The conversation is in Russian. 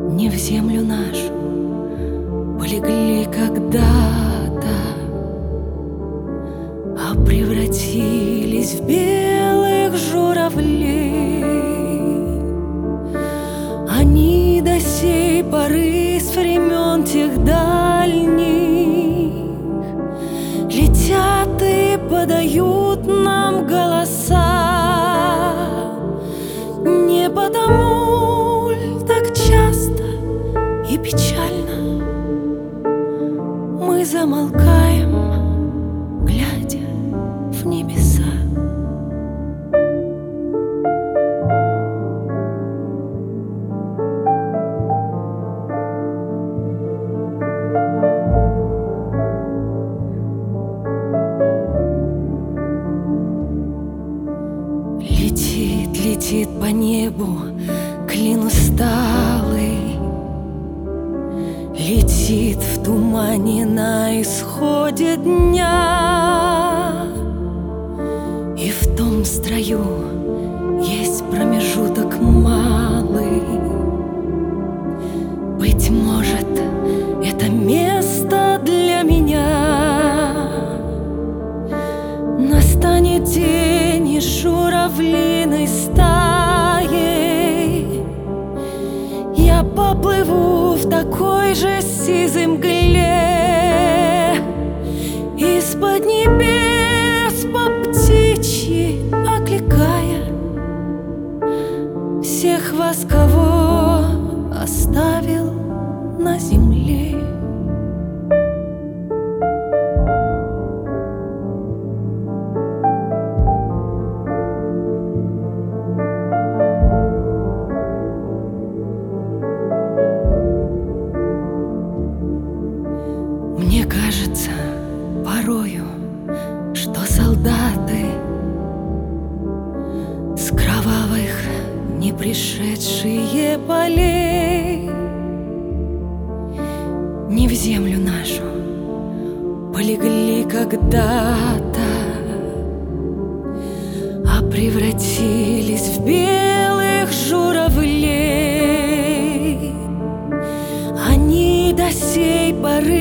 не в землю нашу полегли когда-то, а превратились в белых журавлей. Они до сей поры с времен тех дальних летят и подают нам голоса. Не потому ль так часто и печально мы замолкаем, глядя в небеса. Летит, летит по небу клин усталый, летит в тумане на исходе дня. И в том строю есть промежуток малый. Быть может, это место для меня. Настанет день, и журавлиной стаей я поплыву в такой же сизой мгле, из-под небес по птичьи окликая всех вас, кого оставил на земле. Мне кажется порою, что солдаты с кровавых не пришедшие полей не в землю нашу полегли когда-то, а превратились в белых журавлей. Они до сей поры